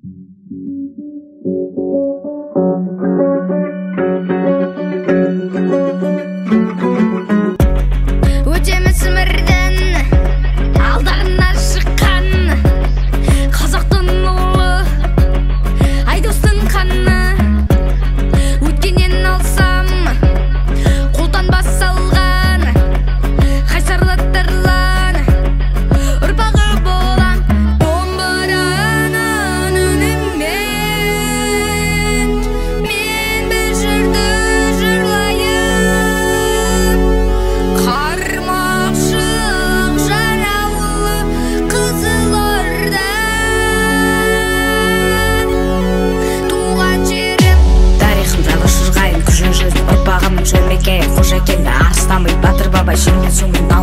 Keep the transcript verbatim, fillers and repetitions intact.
Өтеміз өмірден алдарына шыққан қазақтың ұлы айдостың қаны. Өткеннен алсам қолтаңба салған қайсарлы тарлан ұрпағы болам домбыраның үнімен. Мен бір жырды жырлайын қармақшы жараулы Қызылордан. Туған жерім Тарихым жайлы шырғайын күшін жүзді ұрпағым жүрмекке қош әкелді арыстамай батыр бабай жермен соңын